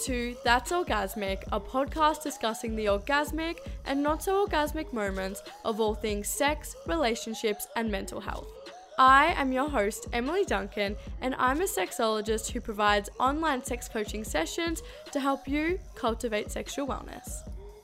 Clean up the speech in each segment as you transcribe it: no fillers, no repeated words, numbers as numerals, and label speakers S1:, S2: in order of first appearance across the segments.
S1: to That's Orgasmic, a podcast discussing the orgasmic and not so orgasmic moments of all things sex, relationships, and mental health. I am your host, Emily Duncan, and I'm a sexologist who provides online sex coaching sessions to help you cultivate sexual wellness.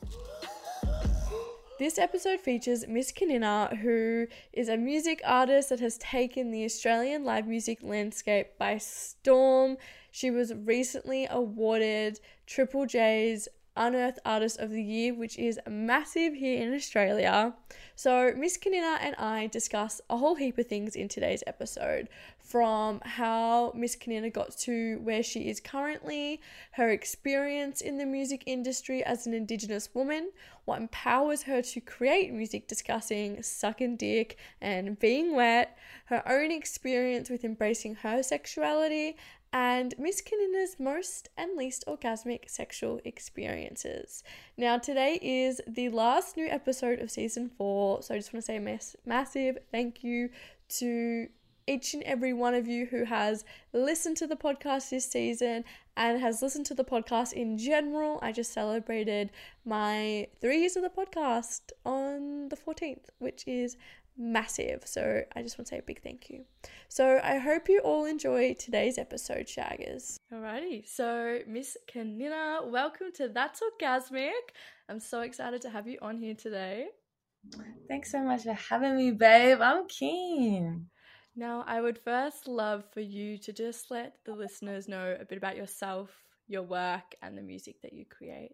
S1: This episode features Miss Kanina, who is a music artist that has taken the Australian live music landscape by storm. She was recently awarded Triple J's Unearthed Artist of the Year, which is massive here in Australia. So Miss Kanina and I discuss a whole heap of things in today's episode, from how Miss Kanina got to where she is currently, her experience in the music industry as an Indigenous woman, what empowers her to create music discussing sucking dick and being wet, her own experience with embracing her sexuality, and Miss Kanina's most and least orgasmic sexual experiences. Now, today is the last new episode of season 4, so I just want to say a massive thank you to each and every one of you who has listened to the podcast this season and has listened to the podcast in general. I just celebrated my 3 years of the podcast on the 14th, which is massive. So I just want to say a big thank you. So I hope you all enjoy today's episode, Shaggers. Alrighty, so Miss Kanina, welcome to That's Orgasmic. I'm so excited to have you on here today.
S2: Thanks so much for having me, babe. I'm keen.
S1: Now, I would first love for you to just let the listeners know a bit about yourself, your work, and the music that you create.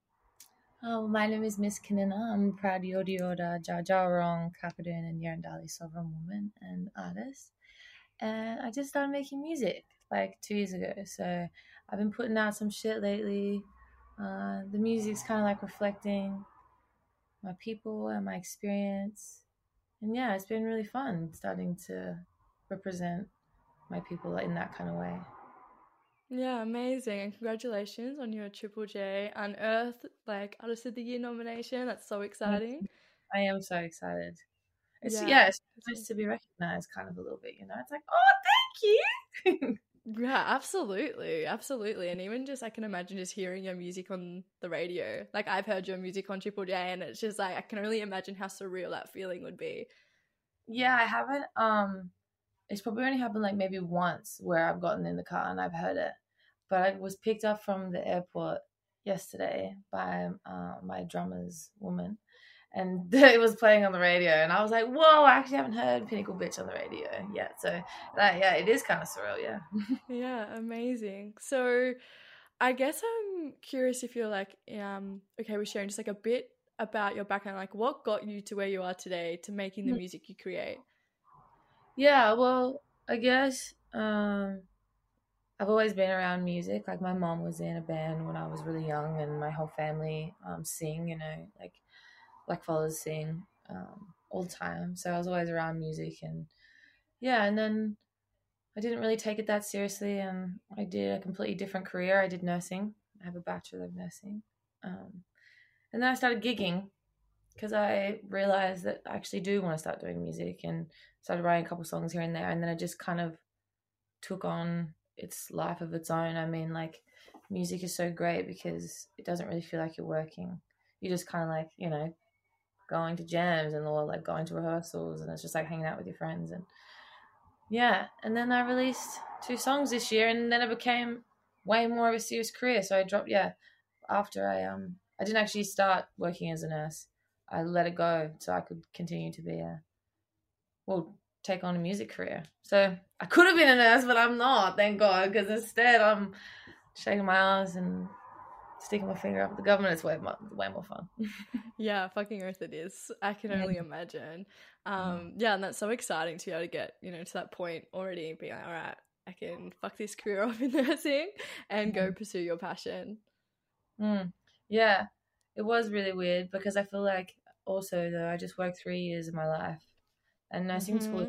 S2: Oh, my name is Miss Kanina. I'm a proud Yodi Yoda, Jajarong, Kakadun, and Yarndali sovereign woman and artist. And I just started making music like 2 years ago. So I've been putting out some shit lately. The music's kind of like reflecting my people and my experience. And yeah, it's been really fun starting to represent my people in that kind of way.
S1: Yeah, amazing. And congratulations on your Triple J Unearthed Artist of the Year nomination. That's so exciting.
S2: I am so excited. It's nice to be recognized kind of a little bit, you know. It's like, oh, thank you.
S1: Yeah, absolutely. And even just I can imagine just hearing your music on the radio. Like, I've heard your music on Triple J, and it's just like I can only imagine how surreal that feeling would be.
S2: Yeah, I haven't it's probably only happened like maybe once where I've gotten in the car and I've heard it. But I was picked up from the airport yesterday by my drummer's woman, and it was playing on the radio, and I was like, whoa, I actually haven't heard Pinnacle Bitch on the radio yet. So it is kind of surreal.
S1: Yeah, amazing. So I guess I'm curious if you're okay with sharing just like a bit about your background, like what got you to where you are today to making the music you create.
S2: Yeah, well, I guess I've always been around music. Like, my mom was in a band when I was really young, and my whole family sing, you know, like Blackfellas sing all the time. So I was always around music, and then I didn't really take it that seriously, and I did a completely different career. I did nursing. I have a Bachelor of Nursing. And then I started gigging because I realized that I actually do want to start doing music, and started writing a couple songs here and there, and then it just kind of took on its life of its own. I mean, like, music is so great because it doesn't really feel like you're working. You just kind of like, you know, going to jams or like going to rehearsals, and it's just like hanging out with your friends. And yeah, and then I released 2 songs this year, and then it became way more of a serious career. So I dropped, after I didn't actually start working as a nurse. I let it go so I could continue to take on a music career. So I could have been a nurse, but I'm not, thank God, because instead I'm shaking my ass and sticking my finger up at the government. It's way more fun.
S1: Yeah, fucking earth it is. I can only imagine. And that's so exciting to be able to get, you know, to that point already and be like, all right, I can fuck this career off in nursing and go pursue your passion.
S2: Yeah, it was really weird because I feel like also though I just worked 3 years of my life, and nursing school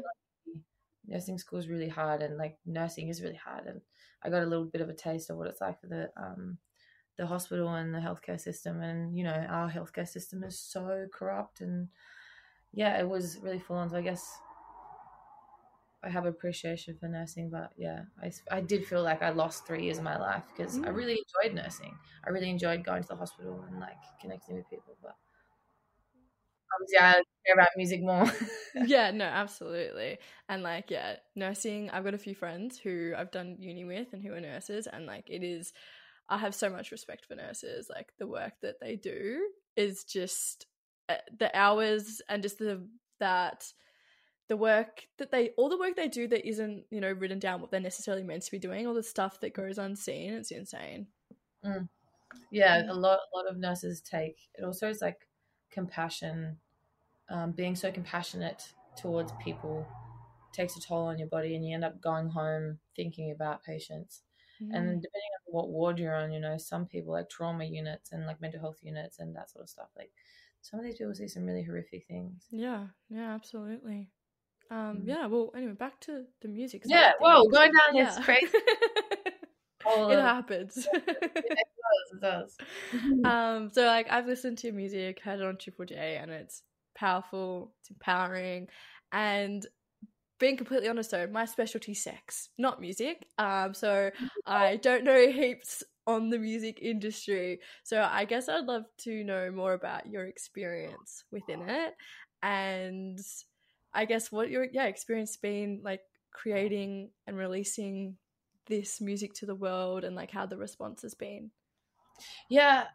S2: is really hard, and like nursing is really hard, and I got a little bit of a taste of what it's like for the hospital and the healthcare system, and you know, our healthcare system is so corrupt, and yeah, it was really full on. So I guess have appreciation for nursing, but yeah, I did feel like I lost 3 years of my life because I really enjoyed nursing. I really enjoyed going to the hospital and like connecting with people, but obviously I care about music more.
S1: Yeah, no, absolutely. And like, yeah, nursing, I've got a few friends who I've done uni with and who are nurses, and like I have so much respect for nurses. Like the work that they do is just the hours and just the work that all the work they do that isn't, written down what they're necessarily meant to be doing, all the stuff that goes unseen, it's insane.
S2: Yeah, a lot of nurses take it. Also, it's like compassion, being so compassionate towards people takes a toll on your body, and you end up going home thinking about patients. And depending on what ward you're on, some people like trauma units and like mental health units and that sort of stuff. Like some of these people see some really horrific things.
S1: Yeah, absolutely. Yeah, well, anyway, back to the music side.
S2: Yeah, whoa, going down
S1: this
S2: crazy.
S1: It happens.
S2: It does.
S1: So like I've listened to your music, heard it on Triple J, and it's powerful, it's empowering, and being completely honest though, my specialty's sex, not music. So I don't know heaps on the music industry. So I guess I'd love to know more about your experience within it, and I guess what your experience been like creating and releasing this music to the world, and like how the response has been.
S2: Yeah,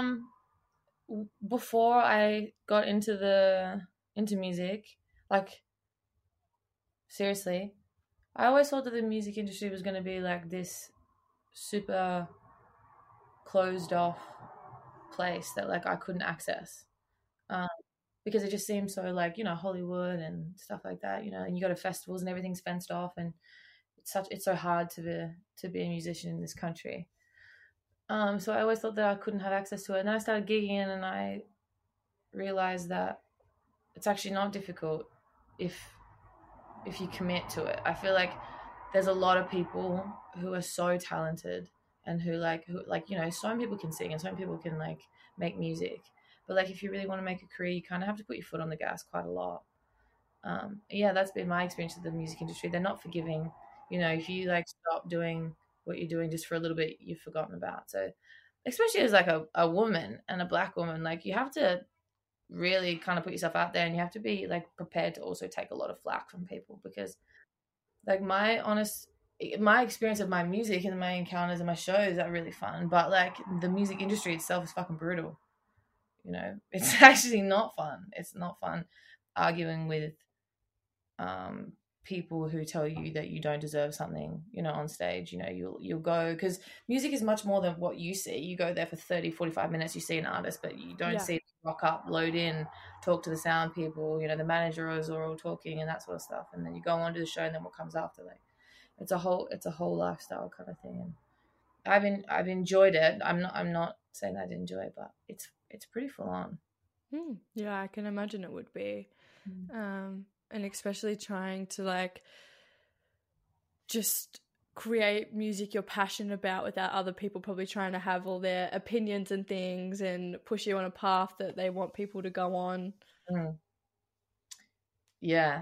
S2: before I got into music, like seriously, I always thought that the music industry was going to be like this super closed off place that like I couldn't access, because it just seems so like Hollywood and stuff like that, and you go to festivals and everything's fenced off, and it's so hard to be a musician in this country. So I always thought that I couldn't have access to it, and then I started gigging, and I realized that it's actually not difficult if you commit to it. I feel like there's a lot of people who are so talented and who some people can sing and some people can like make music, but like if you really want to make a career, you kind of have to put your foot on the gas quite a lot. Yeah, that's been my experience with the music industry. They're not forgiving. If you like stop doing what you're doing just for a little bit, you've forgotten about. So especially as like a woman and a Black woman, like you have to really kind of put yourself out there, and you have to be like prepared to also take a lot of flack from people, because like my experience of my music and my encounters and my shows are really fun, but like the music industry itself is fucking brutal. It's actually not fun. It's not fun arguing with people who tell you that you don't deserve something, on stage. You'll go, because music is much more than what you see. You go there for 30-45 minutes, you see an artist, but you don't see them rock up, load in, talk to the sound people, the managers are all talking and that sort of stuff, and then you go on to the show, and then what comes after, like it's a whole lifestyle kind of thing. And I've enjoyed it. I'm not saying I didn't enjoy it, but it's pretty full on.
S1: Yeah, I can imagine it would be. And especially trying to like just create music you're passionate about without other people probably trying to have all their opinions and things and push you on a path that they want people to go on.
S2: Yeah.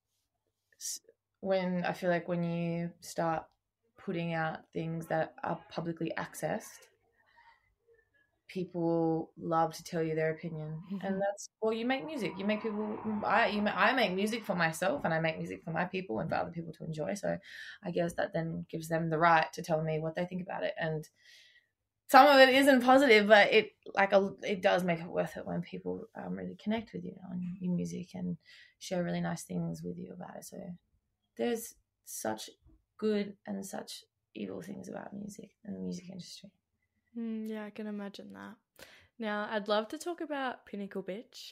S2: When I feel like when you start putting out things that are publicly accessed, people love to tell you their opinion. And that's, well, you make music, you make people, I make music for myself, and I make music for my people and for other people to enjoy. So I guess that then gives them the right to tell me what they think about it. And some of it isn't positive, but it does make it worth it when people really connect with you on your music and share really nice things with you about it. So there's such good and such evil things about music and the music industry.
S1: Yeah, I can imagine that. Now, I'd love to talk about Pinnacle Bitch.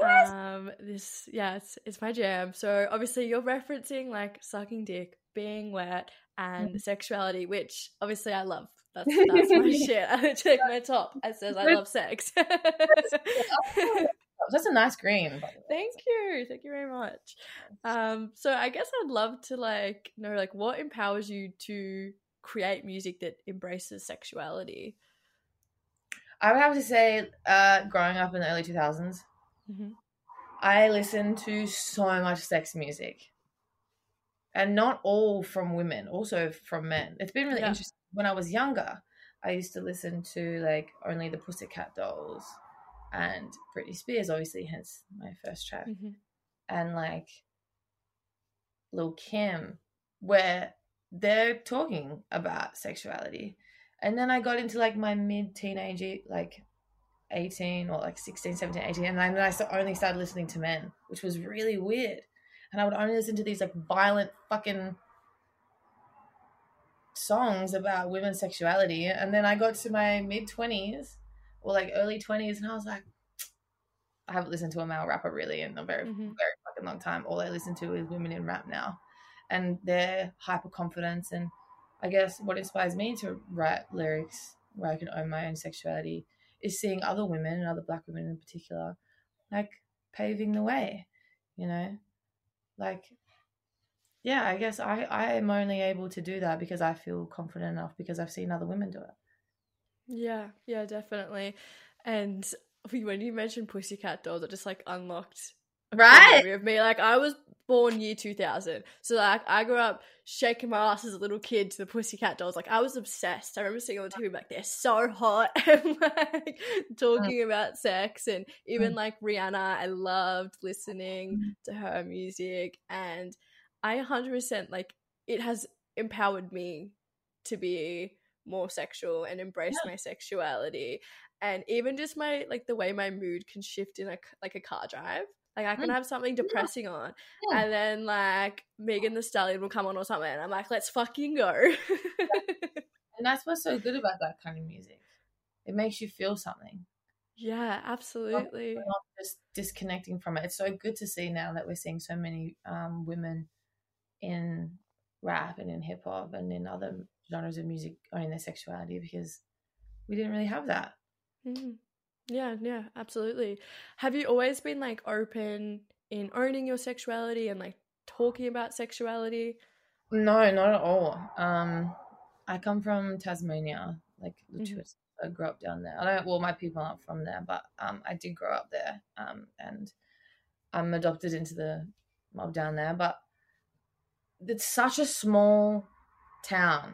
S2: Yes.
S1: It's my jam. So obviously you're referencing like sucking dick, being wet, and sexuality, which obviously I love. That's my shit. I literally my top. It says I love sex.
S2: That's a nice green.
S1: Thank you very much. So I guess I'd love to like know like what empowers you to create music that embraces sexuality.
S2: I would have to say, growing up in the early 2000s, I listened to so much sex music. and not all from women, also from men. It's been really interesting. When I was younger, I used to listen to like only the Pussycat Dolls and Britney Spears, obviously, hence my first track, and like Lil Kim, where they're talking about sexuality. And then I got into like my mid-teenage, like 18 or like 16, 17, 18, and then I only started listening to men, which was really weird. And I would only listen to these like violent fucking songs about women's sexuality. And then I got to my mid-20s or like early 20s, and I was like, I haven't listened to a male rapper really in a very, very fucking long time. All I listen to is women in rap now, and their hyper confidence. And I guess what inspires me to write lyrics where I can own my own sexuality is seeing other women, and other Black women in particular, like paving the way, you know, like, yeah, I guess I am only able to do that because I feel confident enough because I've seen other women do it.
S1: Yeah, definitely. And when you mentioned Pussycat Dolls, it just like unlocked
S2: right
S1: memory of me. Like, I was born year 2000, so like I grew up shaking my ass as a little kid to the Pussycat Dolls. Like, I was obsessed. I remember seeing on the TV like, they're so hot, and like talking about sex, and even like Rihanna, I loved listening to her music, and I 100% like, it has empowered me to be more sexual and embrace my sexuality. And even just my, like, the way my mood can shift in a car drive. Like, I can have something depressing on, and then like Megan Thee Stallion will come on or something, and I'm like, let's fucking go.
S2: And that's what's so good about that kind of music. It makes you feel something.
S1: Yeah, absolutely.
S2: We're not just disconnecting from it. It's so good to see now that we're seeing so many women in rap and in hip hop and in other genres of music owning their sexuality, because we didn't really have that.
S1: Yeah, absolutely. Have you always been like open in owning your sexuality and like talking about sexuality?
S2: No, not at all. I come from Tasmania, like I grew up down there. My people aren't from there, but I did grow up there, and I'm adopted into the mob down there. But it's such a small town.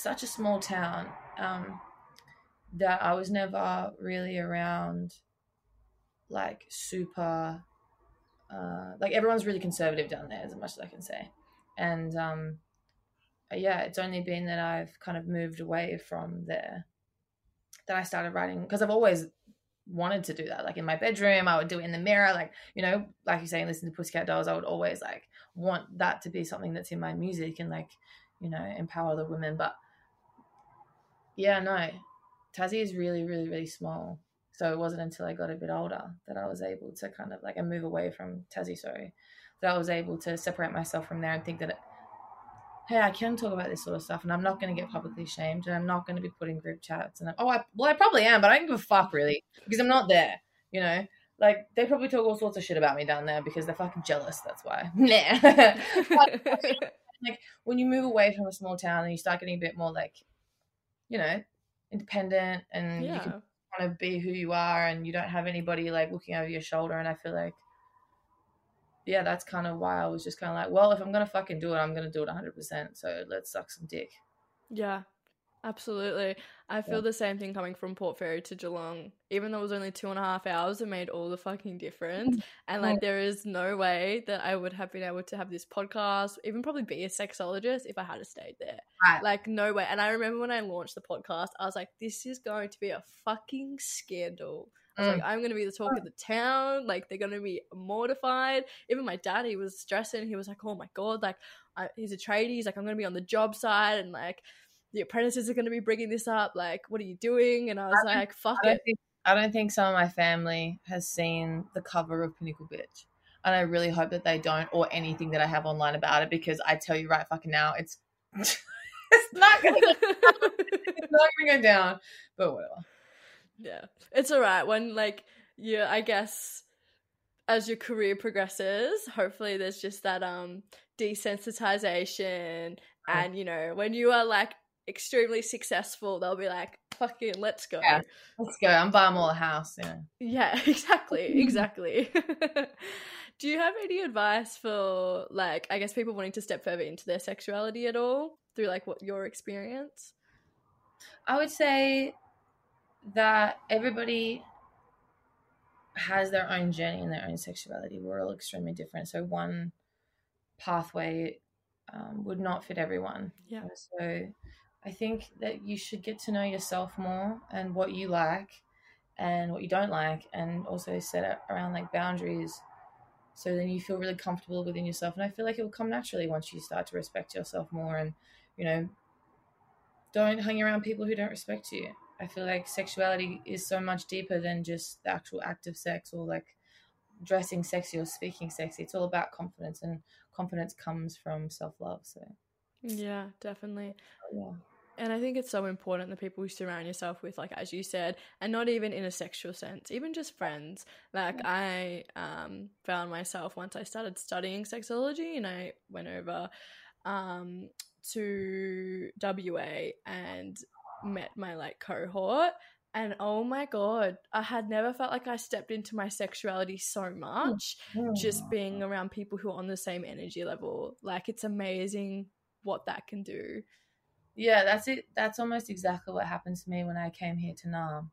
S2: That I was never really around like super, like everyone's really conservative down there, as much as I can say. And yeah, it's only been that I've kind of moved away from there that I started writing, because I've always wanted to do that. Like in my bedroom, I would do it in the mirror, like, you know, like you say, listen to Pussycat Dolls. I would always like want that to be something that's in my music and like, you know, empower the women. But yeah, no, Tassie is really, really, really small. So it wasn't until I got a bit older that I was able to kind of like, and move away from Tassie, that I was able to separate myself from there and think that, hey, I can talk about this sort of stuff, and I'm not going to get publicly shamed, and I'm not going to be put in group chats. And I probably am, but I don't give a fuck really, because I'm not there, you know? Like, they probably talk all sorts of shit about me down there because they're fucking jealous, that's why. Like, when you move away from a small town and you start getting a bit more like, you know, independent, and you can kind of be who you are, and you don't have anybody like looking over your shoulder. And I feel like, yeah, that's kind of why I was just kind of like, well, if I'm going to fucking do it, I'm going to do it 100%. So let's suck some dick.
S1: Yeah, absolutely. I feel the same thing coming from Port Fairy to Geelong. Even though it was only 2.5 hours, it made all the fucking difference. And like, there is no way that I would have been able to have this podcast, even probably be a sexologist, if I had stayed there.
S2: Right.
S1: Like, no way. And I remember when I launched the podcast, I was like, this is going to be a fucking scandal. I was like, I'm going to be the talk of the town. Like, they're going to be mortified. Even my dad, he was stressing. He was like, oh my God, like, he's a tradie. He's like, I'm going to be on the job site, and like, the apprentices are going to be bringing this up. Like, what are you doing? And I was like, fuck it.
S2: I don't think some of my family has seen the cover of Pinnacle Bitch. And I really hope that they don't, or anything that I have online about it, because I tell you right fucking now, it's not going to go down. But whatever.
S1: Yeah, it's all right. When like, yeah, I guess as your career progresses, hopefully there's just that desensitization, and you know, when you are like extremely successful, they'll be like, fucking let's go.
S2: Yeah, let's go. I'm buying all a house. Yeah.
S1: Yeah, exactly. Do you have any advice for, like, I guess people wanting to step further into their sexuality at all through, like, what your experience?
S2: I would say that everybody has their own journey and their own sexuality. We're all extremely different. So one pathway would not fit everyone.
S1: Yeah.
S2: So I think that you should get to know yourself more and what you like and what you don't like, and also set up around like boundaries, so then you feel really comfortable within yourself. And I feel like it will come naturally once you start to respect yourself more, and you know, don't hang around people who don't respect you. I feel like sexuality is so much deeper than just the actual act of sex, or like dressing sexy or speaking sexy. It's all about confidence, and confidence comes from self-love. So
S1: Yeah, definitely.
S2: yeah.
S1: And I think it's so important the people you surround yourself with, like, as you said, and not even in a sexual sense, even just friends. Like, I found myself, once I started studying sexology, and I went over to WA and met my, like, cohort. And oh my God, I had never felt like I stepped into my sexuality so much just being around people who are on the same energy level. Like, it's amazing what that can do.
S2: Yeah, that's it. That's almost exactly what happened to me when I came here to Nam.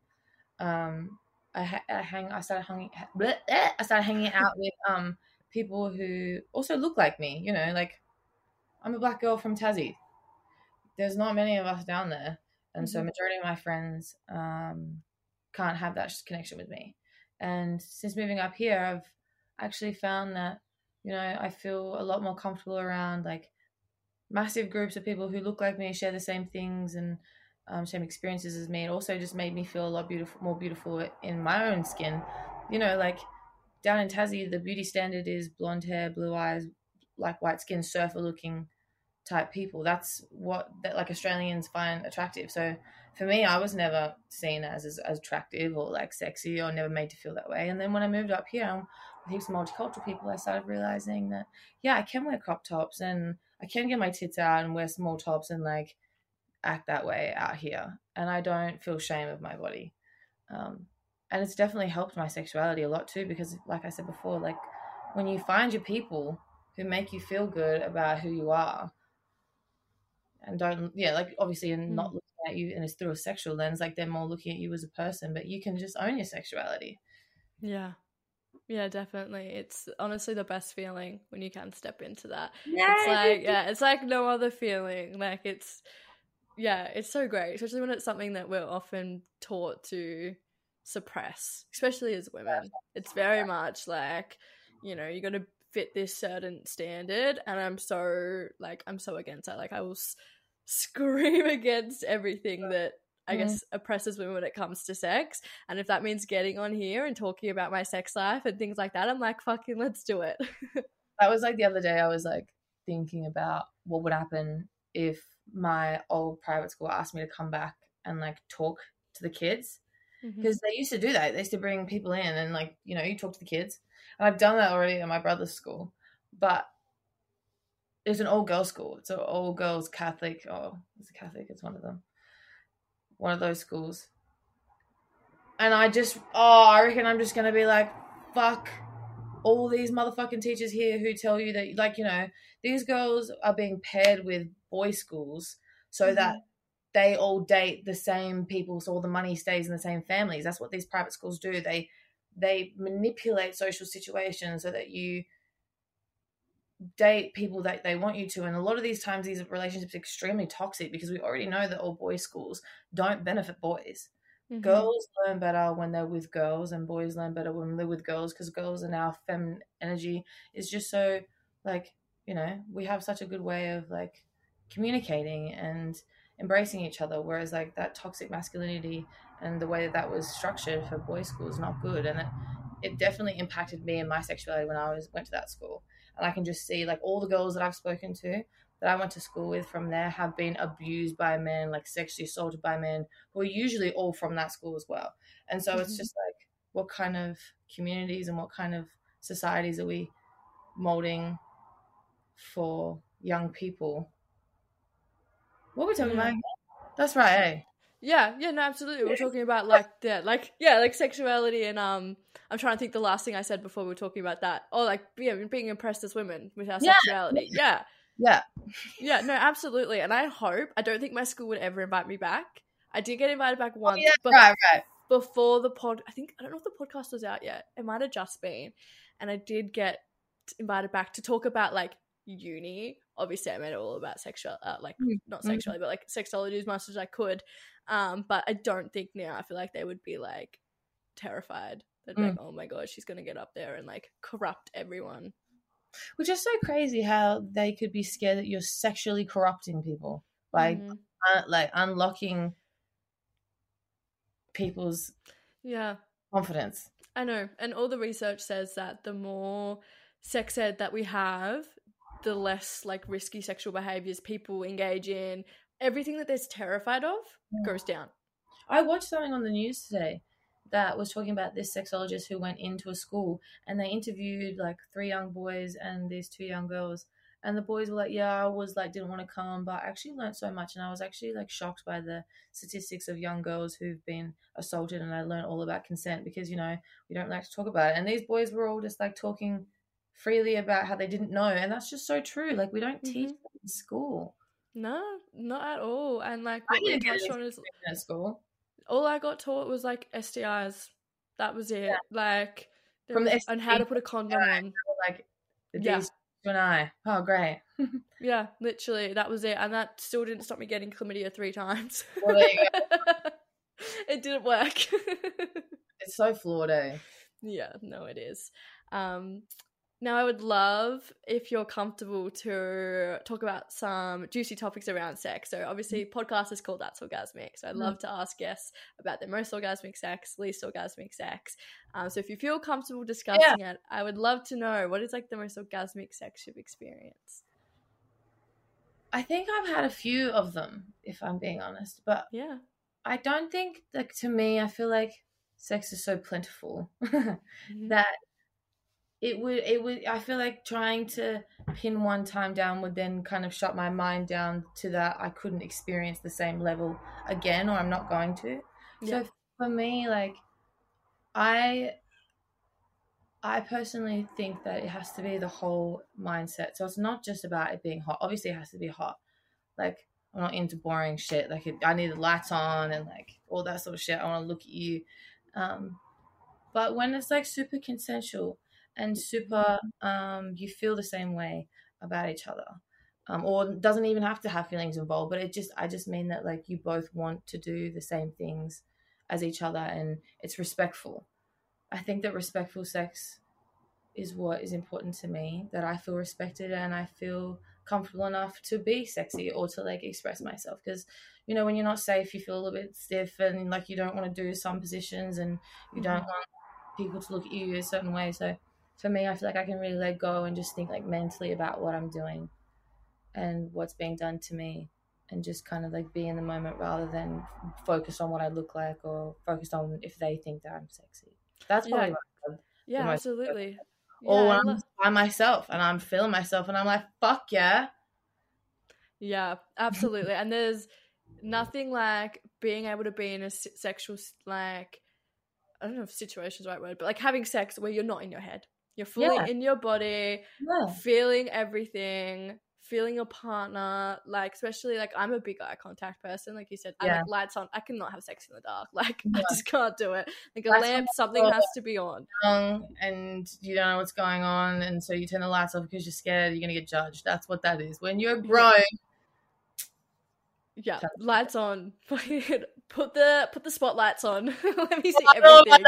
S2: I started hanging out with people who also look like me. You know, like I'm a black girl from Tassie. There's not many of us down there, and so majority of my friends can't have that connection with me. And since moving up here, I've actually found that, you know, I feel a lot more comfortable around like massive groups of people who look like me, share the same things and same experiences as me. It also just made me feel a lot more beautiful in my own skin. You know, like down in Tassie, the beauty standard is blonde hair, blue eyes, like white skin, surfer looking type people. That's what like Australians find attractive. So for me, I was never seen as attractive or like sexy, or never made to feel that way. And then when I moved up here with heaps of multicultural people, I started realizing that, yeah, I can wear crop tops and I can get my tits out and wear small tops and like act that way out here. And I don't feel shame of my body. And it's definitely helped my sexuality a lot too, because like I said before, like when you find your people who make you feel good about who you are, and don't, yeah, like obviously, and not looking at you and it's through a sexual lens, like they're more looking at you as a person, but you can just own your sexuality.
S1: Yeah. Yeah, definitely. It's honestly the best feeling when you can step into that.
S2: Yeah,
S1: it's like, yeah, it's like no other feeling. Like it's so great, especially when it's something that we're often taught to suppress, especially as women. It's very much like, you know, you got to fit this certain standard, and I'm so against that. Like I will scream against everything that I guess oppresses women when it comes to sex. And if that means getting on here and talking about my sex life and things like that, I'm like, fucking let's do it.
S2: That was like the other day I was like thinking about what would happen if my old private school asked me to come back and like talk to the kids, because they used to do that. They used to bring people in and like, you know, you talk to the kids, and I've done that already at my brother's school, but it's an all girls school. It's an all girls Catholic. Oh, it's a Catholic. It's one of those schools. And I reckon I'm just going to be like, fuck all these motherfucking teachers here who tell you that, like, you know, these girls are being paired with boys' schools so that they all date the same people, so all the money stays in the same families. That's what these private schools do. They manipulate social situations so that you date people that they want you to. And a lot of these times these relationships are extremely toxic, because we already know that all boys' schools don't benefit boys. Girls learn better when they're with girls, and boys learn better when they're with girls, because girls and our feminine energy is just so, like, you know, we have such a good way of like communicating and embracing each other, whereas like that toxic masculinity and the way that was structured for boys' school is not good. And it definitely impacted me and my sexuality when I went to that school. And I can just see like all the girls that I've spoken to that I went to school with from there have been abused by men, like sexually assaulted by men, who are usually all from that school as well. And so it's just like, what kind of communities and what kind of societies are we molding for young people? What are we talking about? That's right, eh?
S1: Yeah, no, absolutely. We're talking about like sexuality and I'm trying to think the last thing I said before we were talking about that. Oh, like being impressed as women with our
S2: Yeah,
S1: sexuality. Yeah.
S2: yeah.
S1: Yeah, no, absolutely. And I don't think my school would ever invite me back. I did get invited back
S2: Oh,
S1: once,
S2: yeah,
S1: but
S2: right.
S1: before I don't know if the podcast was out yet. It might have just been. And I did get invited back to talk about like uni. Obviously I made it all about sexual not sexuality, but like sexology as much as I could. But I don't think now, I feel like they would be like terrified. They'd be like, oh my god, she's gonna get up there and like corrupt everyone.
S2: Which is so crazy how they could be scared that you're sexually corrupting people by like unlocking people's confidence.
S1: I know. And all the research says that the more sex ed that we have, the less like risky sexual behaviors people engage in. Everything that they're terrified of goes down.
S2: I watched something on the news today that was talking about this sexologist who went into a school and they interviewed like 3 young boys and these 2 young girls. And the boys were like, yeah, I was like, didn't want to come, but I actually learned so much. And I was actually like shocked by the statistics of young girls who've been assaulted. And I learned all about consent because, you know, we don't like to talk about it. And these boys were all just like talking freely about how they didn't know. And that's just so true. Like, we don't teach that in school.
S1: No, not at all. And like what we touched on is
S2: at school.
S1: All I got taught was like STIs. That was it. Yeah. Like
S2: from the
S1: and how to put a condom on.
S2: Like the D's and I. Oh, great.
S1: Yeah, literally, that was it, and that still didn't stop me getting chlamydia 3 times.
S2: Well, there you go.
S1: It didn't work.
S2: It's so flawed, eh?
S1: Yeah, no, it is. Now, I would love if you're comfortable to talk about some juicy topics around sex. So obviously podcast is called That's Orgasmic. So I'd love to ask guests about their most orgasmic sex, least orgasmic sex. So if you feel comfortable discussing it, I would love to know what is like the most orgasmic sex you've experienced.
S2: I think I've had a few of them, if I'm being honest. But
S1: yeah,
S2: I don't think, like, to me, I feel like sex is so plentiful that it would I feel like trying to pin one time down would then kind of shut my mind down to that I couldn't experience the same level again, or I'm not going to. So for me, like, I personally think that it has to be the whole mindset. So it's not just about it being hot. Obviously it has to be hot. Like, I'm not into boring shit. Like, I need the lights on and like all that sort of shit. I want to look at you. But when it's like super consensual and super, you feel the same way about each other, or doesn't even have to have feelings involved, but I just mean that like you both want to do the same things as each other and it's respectful. I think that respectful sex is what is important to me, that I feel respected and I feel comfortable enough to be sexy or to like express myself. Because, you know, when you're not safe, you feel a little bit stiff and like you don't want to do some positions and you don't want people to look at you a certain way. So for me, I feel like I can really let go and just think like mentally about what I'm doing and what's being done to me and just kind of like be in the moment rather than focus on what I look like or focused on if they think that I'm sexy. That's probably
S1: what absolutely.
S2: Or when I'm by myself and I'm feeling myself and I'm like, fuck yeah.
S1: Yeah, absolutely. And there's nothing like being able to be in a sexual, like, I don't know if situation is the right word, but like having sex where you're not in your head. You're fully in your body, feeling everything, feeling your partner, like, especially like I'm a big eye contact person, like you said. I like lights on. I cannot have sex in the dark. Like I just can't do it. Like a lamp, something has to be on.
S2: And you don't know what's going on, and so you turn the lights off because you're scared you're gonna get judged. That's what that is. When you're grown.
S1: Yeah, lights on. Put the spotlights on. Let me see everything.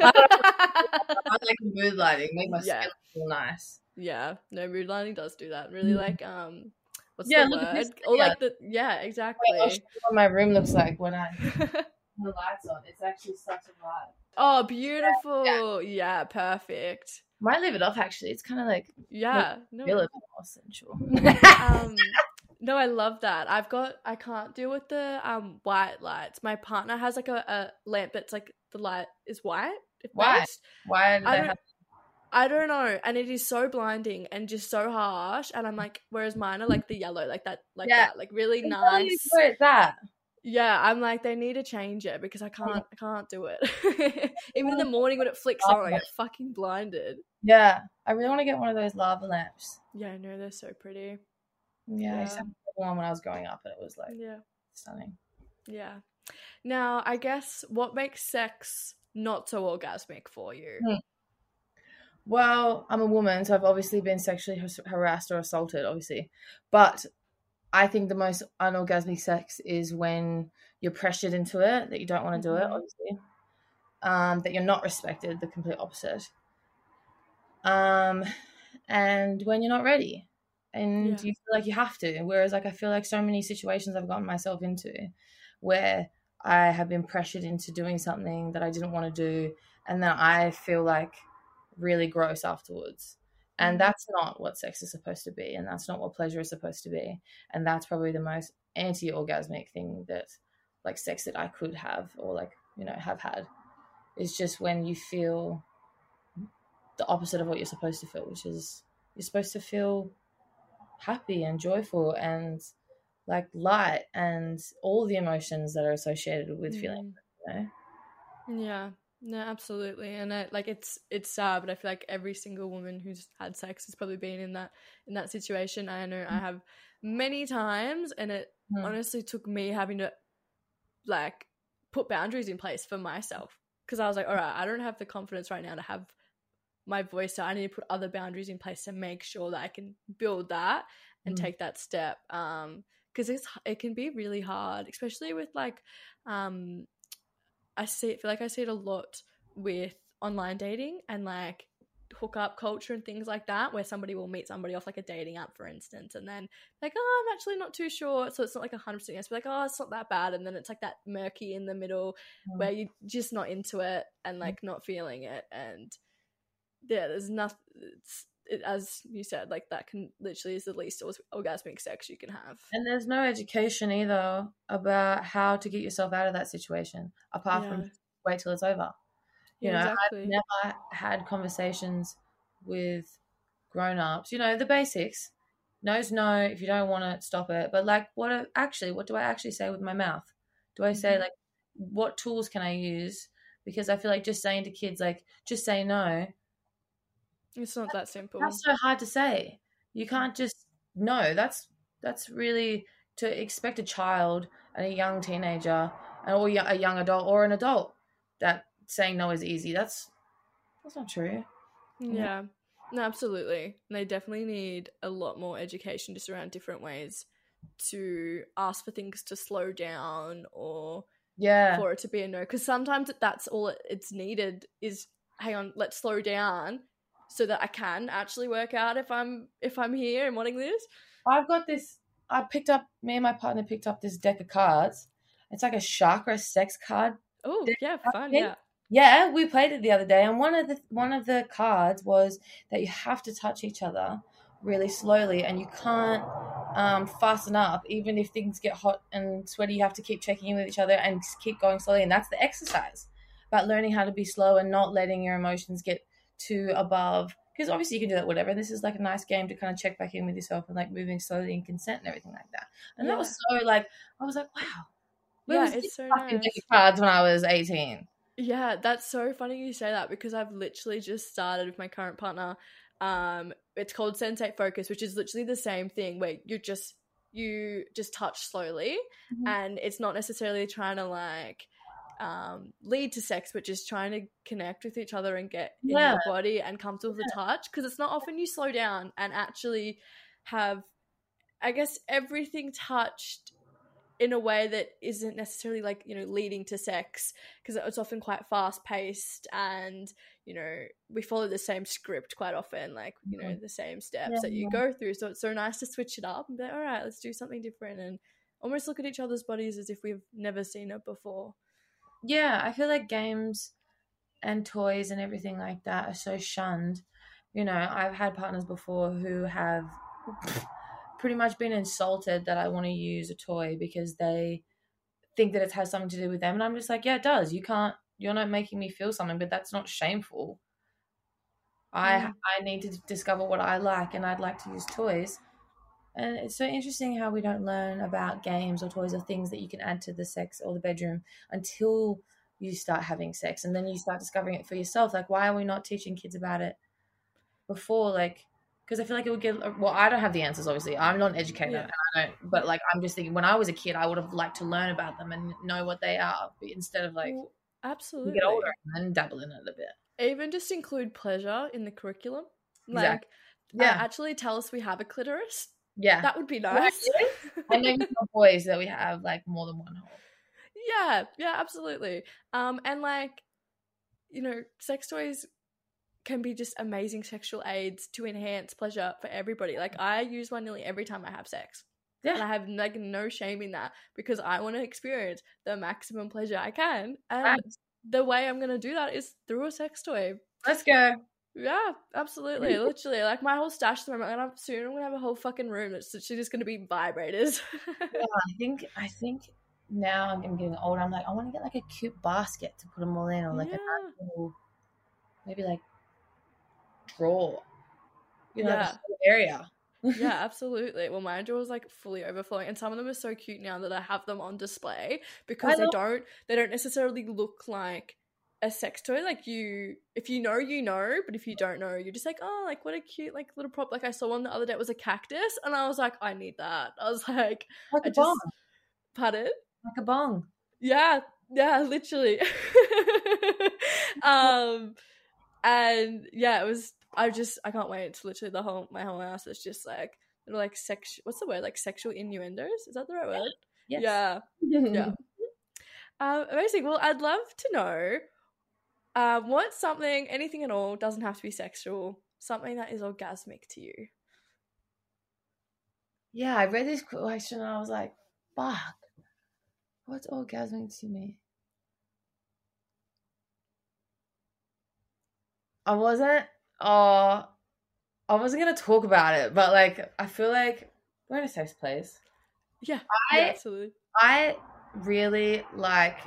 S2: I like mood lighting. Make my skin feel nice.
S1: Yeah, no, mood lighting does do that. Really, like, what's the word? Or like the exactly.
S2: What my room looks like when I put the lights on. It's actually such a vibe.
S1: Oh, beautiful! Yeah, perfect.
S2: Might leave it off. Actually, it's kind of like feel a bit more sensual.
S1: No, I love that. I can't deal with the white lights. My partner has like a lamp that's like the light is white.
S2: Why? Why do they have?
S1: I don't know, and it is so blinding and just so harsh. And I'm like, whereas mine are like the yellow, like that, like that, like really nice.
S2: Where is that?
S1: Yeah, I'm like, they need to change it because I can't do it. Even in the morning when it flicks on, I get fucking blinded.
S2: Yeah, I really want to get one of those lava lamps.
S1: Yeah, I know, they're so pretty.
S2: Yeah, I used to have one when I was growing up, and it was like stunning.
S1: Yeah. Now, I guess what makes sex not so orgasmic for you?
S2: Well, I'm a woman, so I've obviously been sexually harassed or assaulted, obviously. But I think the most unorgasmic sex is when you're pressured into it, that you don't want to do it, obviously. That you're not respected, the complete opposite. And when you're not ready and you feel like you have to. Whereas, like, I feel like so many situations I've gotten myself into where I have been pressured into doing something that I didn't want to do, and then I feel like really gross afterwards. And that's not what sex is supposed to be, and that's not what pleasure is supposed to be. And that's probably the most anti-orgasmic thing that, like, sex that I could have or, like, you know, have had, is just when you feel the opposite of what you're supposed to feel, which is you're supposed to feel happy and joyful and like light and all the emotions that are associated with feeling, you know?
S1: Yeah. No, absolutely. And it's sad, but I feel like every single woman who's had sex has probably been in that situation. I know I have many times, and it honestly took me having to like put boundaries in place for myself, because I was like, all right, I don't have the confidence right now to have my voice, so I need to put other boundaries in place to make sure that I can build that and take that step, because it can be really hard, especially with like I feel like I see it a lot with online dating and like hookup culture and things like that, where somebody will meet somebody off like a dating app, for instance, and then like, oh, I'm actually not too sure, so it's not like 100% yes, but like, oh, it's not that bad, and then it's like that murky in the middle where you're just not into it and like not feeling it. And yeah, there's nothing, as you said, like that can literally is the least orgasmic sex you can have.
S2: And there's no education either about how to get yourself out of that situation, apart from just wait till it's over. You know, exactly. I've never had conversations with grown-ups, you know, the basics. No's no, if you don't want it, stop it. But like, what do I actually say with my mouth? Do I say like, what tools can I use? Because I feel like just saying to kids, like, just say no.
S1: It's not that simple.
S2: That's so hard to say. You can't just no. That's really, to expect a child and a young teenager or a young adult or an adult that saying no is easy. That's not true.
S1: Yeah. No, absolutely. They definitely need a lot more education just around different ways to ask for things to slow down or for it to be a no. Because sometimes that's all it's needed is, hang on, let's slow down so that I can actually work out if I'm here and wanting this.
S2: I've got this. Me and my partner picked up this deck of cards. It's like a chakra sex card.
S1: Oh, yeah, fun, yeah.
S2: Yeah, we played it the other day, and one of the cards was that you have to touch each other really slowly, and you can't fasten up. Even if things get hot and sweaty, you have to keep checking in with each other and keep going slowly, and that's the exercise about learning how to be slow and not letting your emotions get too above. Because obviously you can do that whatever. This is like a nice game to kind of check back in with yourself and like moving slowly in consent and everything like that. And that was so like, I was like, wow.
S1: Yeah, it's so nice.
S2: Cards when I was 18.
S1: Yeah, that's so funny you say that, because I've literally just started with my current partner. It's called Sensate Focus, which is literally the same thing where you just touch slowly, and it's not necessarily trying to like lead to sex, but just trying to connect with each other and get in your body and comfortable with the touch, because it's not often you slow down and actually have, I guess, everything touched in a way that isn't necessarily like, you know, leading to sex, because it's often quite fast paced and, you know, we follow the same script quite often, like, you know, the same steps that you go through. So it's so nice to switch it up and be like, all right, let's do something different, and almost look at each other's bodies as if we've never seen it before.
S2: Yeah, I feel like games and toys and everything like that are so shunned. You know, I've had partners before who have pretty much been insulted that I want to use a toy because they think that it has something to do with them. And I'm just like, yeah, it does. You're not making me feel something, but that's not shameful. I need to discover what I like, and I'd like to use toys. And it's so interesting how we don't learn about games or toys or things that you can add to the sex or the bedroom until you start having sex, and then you start discovering it for yourself. Like, why are we not teaching kids about it before? Like, because I feel like it would get, well, I don't have the answers, obviously. I'm not an educator,
S1: Yeah.
S2: and I don't, but like, I'm just thinking when I was a kid, I would have liked to learn about them and know what they are, instead of like,
S1: Well,
S2: you
S1: absolutely.
S2: get older and then dabble in it a bit.
S1: Even just include pleasure in the curriculum.
S2: Exactly.
S1: Like,
S2: Yeah.
S1: actually tell us we have a clitoris.
S2: Yeah.
S1: That would be nice.
S2: And maybe tell boys that we have like more than one hole.
S1: Yeah, absolutely. And like, you know, sex toys can be just amazing sexual aids to enhance pleasure for everybody. Like, I use one nearly every time I have sex.
S2: Yeah.
S1: And I have like no shame in that, because I want to experience the maximum pleasure I can. And
S2: Right.
S1: the way I'm going to do that is through a sex toy.
S2: Let's go.
S1: Yeah, absolutely. Literally, like my whole stash at the moment, and soon I'm gonna have a whole fucking room that's literally just gonna be vibrators.
S2: Yeah, I think now I'm getting older. I'm like, I want to get like a cute basket to put them all in, or like a nice little, maybe like drawer. You know, like a whole area.
S1: Yeah, absolutely. Well, my drawer is like fully overflowing, and some of them are so cute now that I have them on display, because they don't necessarily look like a sex toy. Like, if you know, you know, but if you don't know, you're just like, oh, like what a cute like little prop. Like, I saw one the other day, it was a cactus, and I was like, I need that. I was like
S2: a bong.
S1: Pardon?
S2: Like a bong.
S1: Yeah, literally. And yeah, it was, I can't wait. It's literally my whole house is just like little like what's the word, like sexual innuendos, is that the right word?
S2: Yes.
S1: Yeah. Amazing. Well, I'd love to know what's something, anything at all, doesn't have to be sexual, something that is orgasmic to you.
S2: Yeah, I read this question and I was like, fuck, what's orgasmic to me? I wasn't going to talk about it, but like, I feel like we're in a safe place.
S1: Yeah, absolutely.
S2: I really like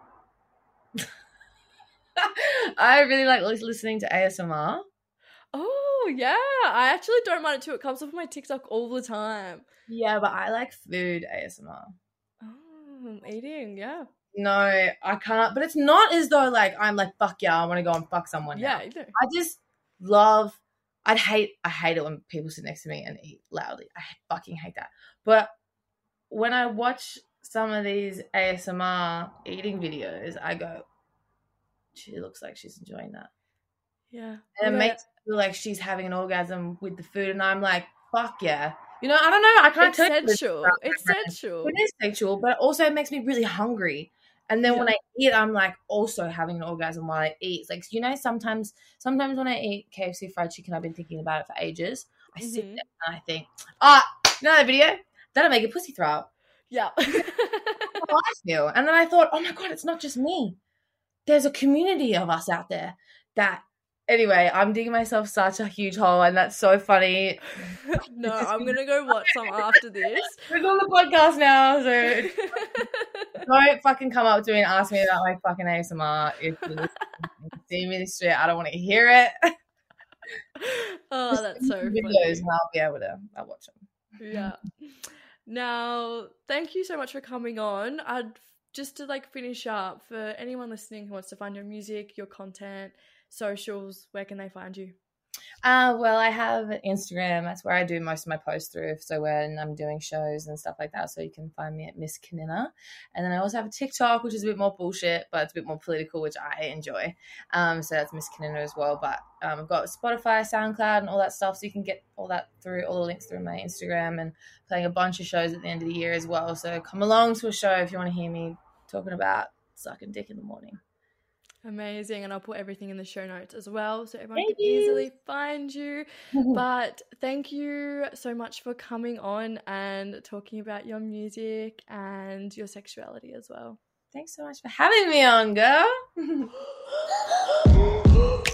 S2: I really like listening to ASMR.
S1: Oh, yeah. I actually don't mind it too. It comes up on my TikTok all the time.
S2: Yeah, but I like food ASMR.
S1: Oh, eating, yeah.
S2: No, I can't. But it's not as though like I'm like, fuck yeah, I want to go and fuck someone.
S1: Yeah,
S2: now.
S1: you do.
S2: I just love. I hate it when people sit next to me and eat loudly. I fucking hate that. But when I watch some of these ASMR eating videos, I go, she looks like she's enjoying that.
S1: Yeah.
S2: And it makes me feel like she's having an orgasm with the food, and I'm like, fuck yeah. You know, I don't know. I can't tell you.
S1: It's sensual.
S2: It is sexual, but also it makes me really hungry. And then when I eat, I'm like also having an orgasm while I eat. It's like, you know, sometimes when I eat KFC fried chicken, I've been thinking about it for ages. I sit there and I think, you know that video? That'll make a pussy throw up.
S1: Yeah.
S2: That's how I feel. And then I thought, oh my God, it's not just me. There's a community of us out there that, anyway, I'm digging myself such a huge hole, and that's so funny.
S1: No, I'm going to go watch some after this.
S2: We're on the podcast now, so don't fucking come up to me and ask me about my fucking ASMR. If you see me this shit, I don't want to hear it.
S1: Oh, that's so funny.
S2: Videos, and I'll watch them.
S1: Yeah. Now, thank you so much for coming on. Just to like finish up, for anyone listening who wants to find your music, your content, socials, where can they find you?
S2: Well, I have Instagram. That's where I do most of my posts through. So when I'm doing shows and stuff like that, so you can find me at Miss Kanina. And then I also have a TikTok, which is a bit more bullshit, but it's a bit more political, which I enjoy. So that's Miss Kanina as well. But I've got Spotify, SoundCloud, and all that stuff, so you can get all that through, all the links through my Instagram, and playing a bunch of shows at the end of the year as well. So come along to a show if you want to hear me talking about sucking dick in the morning.
S1: Amazing. And I'll put everything in the show notes as well, so everyone can easily find you. But thank you so much for coming on and talking about your music and your sexuality as well.
S2: Thanks so much for having me on, girl.